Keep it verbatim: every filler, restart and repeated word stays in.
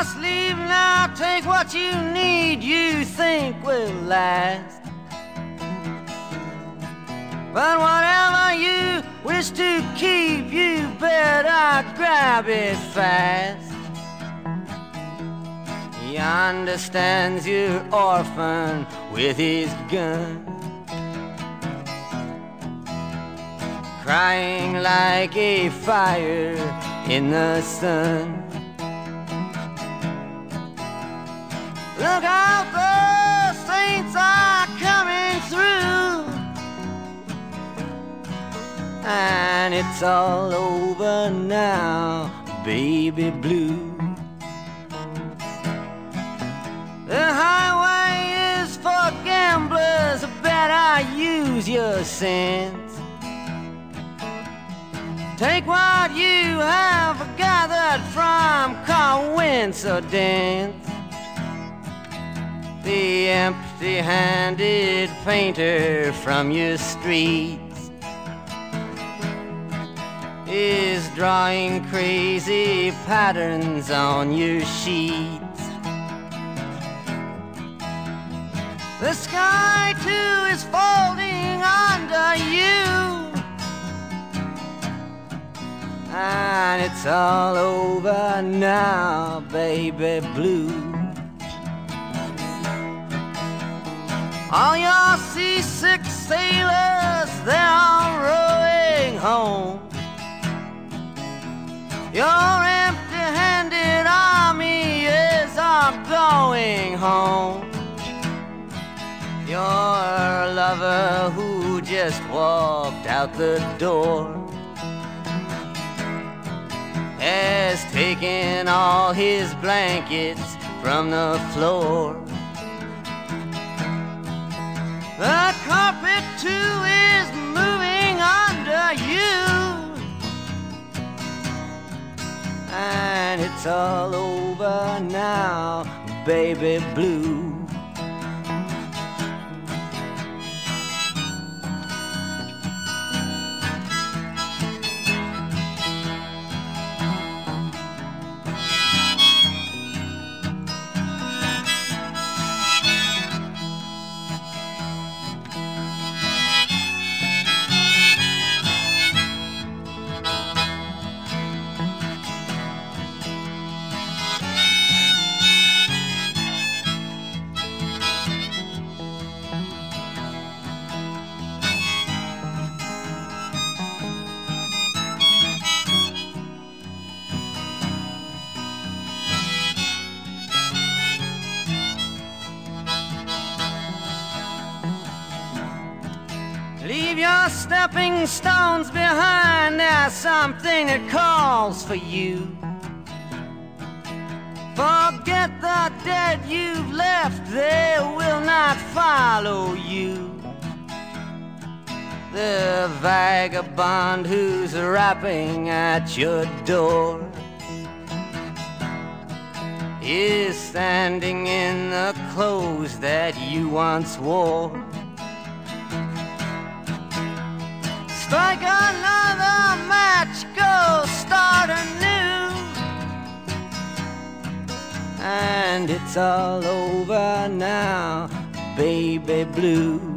must leave now. Take what you need, you think will last. But whatever you wish to keep, you better grab it fast. He understands your orphan with his gun, crying like a fire in the sun. Look out, the saints are coming through, and it's all over now, baby blue. The highway is for gamblers, better use your sense. Take what you have gathered from coincidence. The empty-handed painter from your streets is drawing crazy patterns on your sheets. The sky too is folding under you, and it's all over now, baby blue. All your seasick sailors, they're all rowing home. Your empty-handed army is all going home. Your lover who just walked out the door has taken all his blankets from the floor. The carpet too is moving under you, and it's all over now, baby blue. Leave your stepping stones behind, there's something that calls for you. Forget the dead you've left, they will not follow you. The vagabond who's rapping at your door is standing in the clothes that you once wore. Strike another match, go start anew, and it's all over now, baby blue.